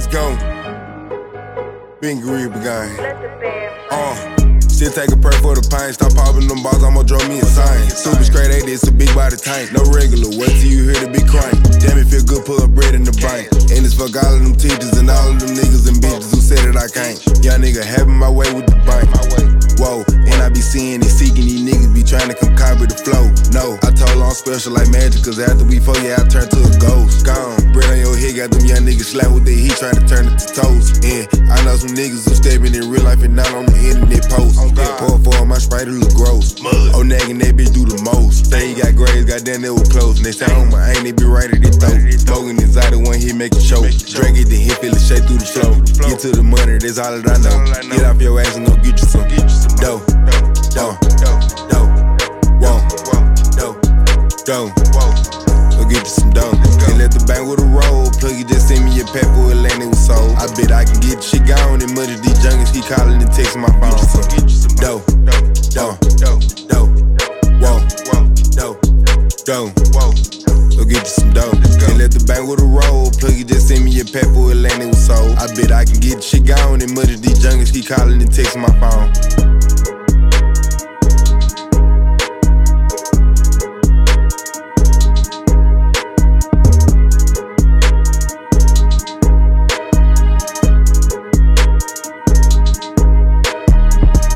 go. Been Green gang. Still take a prayer for the pain. Stop popping them balls, I'ma draw me insane. Super straight 80, it's a big body tank. No regular, wait till you hear the big crank. Damn, it feel good, put up bread in the bank. And it's fuck all of them teachers and all of them niggas and bitches who said that I can't. Young nigga having my way with the bank. Whoa, and I be seeing and seeking these niggas be trying to come copy the flow. No, I told her I'm special like magic, cause after we fought, yeah, I turned to a ghost. Gone, bread on your head, got them young niggas slap with their heat, trying to turn it to toast. And I know some niggas who stepping in real life and not on the internet post. Pour for my Sprite, it look gross. Oh, nagging that bitch do the most. Say he got grades, goddamn, they were close. Next time on my aim, they be right at their throat. Smoking inside the one hit, make it choke. Drink it, then hit, feel it shake through the flow. Get to the money, that's all that I know. Get off your ass and go get you some dough. Dough, dough, whoa, dough, dough. Go get you some dough. And let the bank with a roll. Plug it, just send me a pack for Atlanta with soul. I bet I can get shit gone. And much of these junkies keep calling and texting my phone. Get you some dough, dough, dough, whoa, dough, dough. Go get you some dough. And let the bank with a roll. Plug it, just send me a pack for Atlanta with soul. I bet I can get shit gone. And much of these junkies keep calling and texting my phone.